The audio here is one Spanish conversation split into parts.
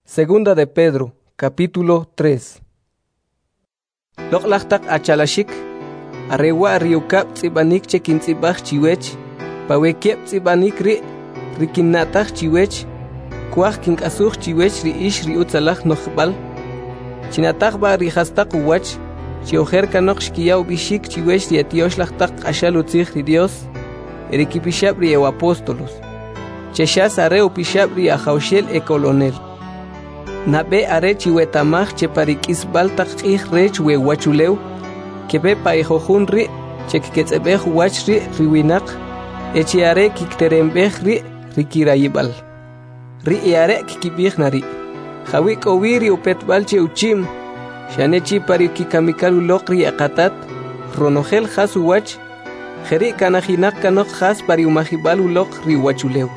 Segunda de Pedro, capítulo 3. Loqlaqtaq achalashik, arewa riukap tsibanik chekin tsibaj chiwech, pawekiep tsibanik rikinataq chiwech, kuaj kinkasuj chiwech ish riutzalaj nojbal, chinataq ba rihastaq uwach, chiojer kanok shkiyaw bishik chiwech rietioshlashtaq ashalutzij Dios, erikipishab riew apóstolos, cheshas areu pishab riajaushel ecolonel. Nabe are chiwetamaj cheparikisbal taq'ij rech we wachuleu, kebe paijojun chekketzebej wach riwinaq, echiare kikterembej rikirayibal. Iare kikibij nari. Jawi kowiri upetbal cheuchim, shanechi parikikamikalu loqri aqatat, ronogel jas uwach, jeri kanajinak kanok jas pariumajibalu loq riwachuleu.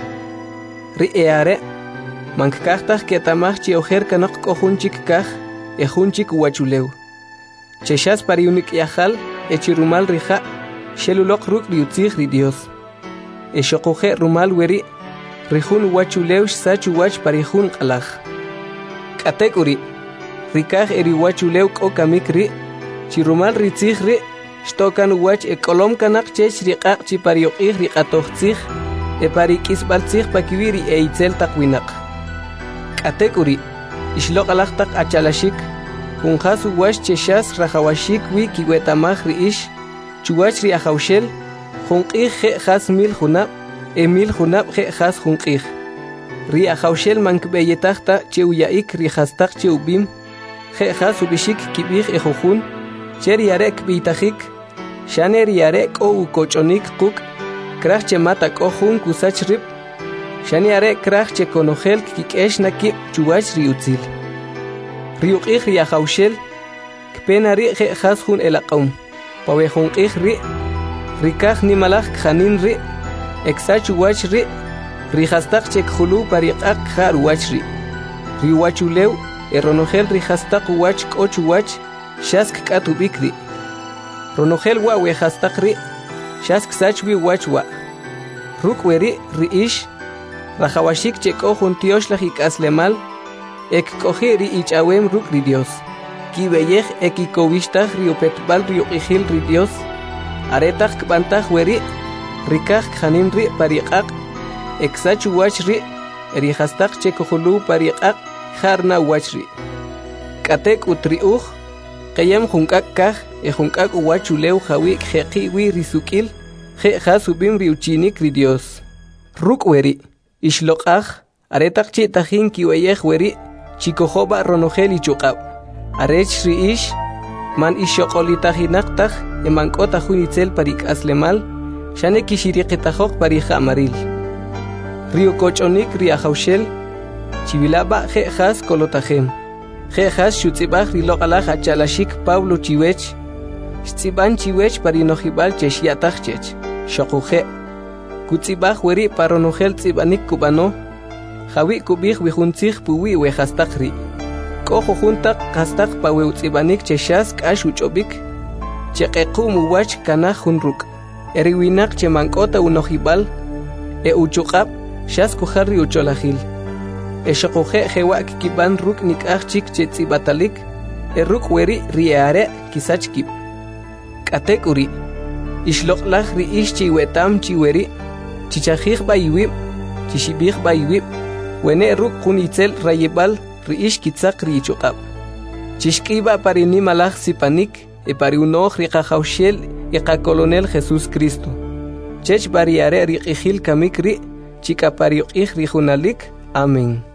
Iare mankajtaj ketamaj chiojer kanok kohunchik kaj, ejunchik wachuleu. Cheshas pariunik yajal, echirumal rija, shelulok ruk riutzij Dios. Eshokoje rumal weri, rijun wachuleu sachu wach parijun qalaj. Katekuri, rikaj eri wachuleu kokamik chirumal ritzij shtokan wach ekolom kanak chech riqaq chipariyoqij riqatoqtzij, eparikisbaltzij pakiwiri eitzel taqwinaq. Katekuri, ishloqalaqtaq achalashik, kunjasu wash cheshas rajawashik wi kiwetamaj ish, chuwach riajaushel, junqij je jas mil junab, emil junab je jas junqij. Riajaushel mankbeyetaqta cheuyaik rijastaq cheubim, je jas ubishik kibij ejojun, cher yarek bitajik, shaner yarek o ukochonik kuk, kraj chemata kohun kusach rip, shaniare kraj chekonojel kikesh nakib chuwach riutzil. Riuqij riajaushel, kpenari je jas jun elaqaum, pawejunqij rikaj nimalaj kjanin eksach wach rijastaq chekhulu pariqaq jar wach riwachuleu eronogel rijastaq wach koch wach shask katubik ronogel wa wejastaq shask sachwi wach wa rukweri ish rajawashik cheko juntioshlah ikaslemal ekkoji ichawem ruk Dios kibeyej ekikowishtah riopetbal rioqijil Dios aretaj kbantaj weri rikaj kjanin pariqaq eksach wach rijastaq chekohulu pariqaq jarna wach katek utriuj qayam junkak kaj junkak wachuleu jawi jeqi wi risukil je jasubim riuchinik Dios ruk weri ishloqaj aretaq chitajin kiweyej weri chikojoba ronogel ichuqab arech ish man ishoqolitajinaqtaj emankota junitzel parikaslemal shane kishiriqitajok parija amaril rio kochonik riajaushel chivilaba je jas kolotajem je jas shutzibaj riloqalaj achalashik Pablo chiwech shtsiban chiwech parinojibal cheshyataj chech shokuje kutzibaj weri paronogel tzibanik kubano jawi kubij wijuntzij puwi wejastaq kojo juntaq qastaq paweutsibanik cheshas k'ax uch'obik cheqequ muwach kanaj junruk eriwinaq chemankota unojibal uchuqab shas kujar riucholajil eshoquje jewa kikiban ruk nik'aj chik chetz'ibatalik ruk weri riare kisachkib katekuri ishloqlaj ish chiwetam chiweri chichajij bayiwib chishibij bayiwib wene ruk kunitzel rayibal ish kitzaq richuqab chishkiba parinimalaj sipanik pariunoj riqajaushel iqacolonel Jesús Cristo chech bariare riqijil kamik chika pariuqij rijunalik amén.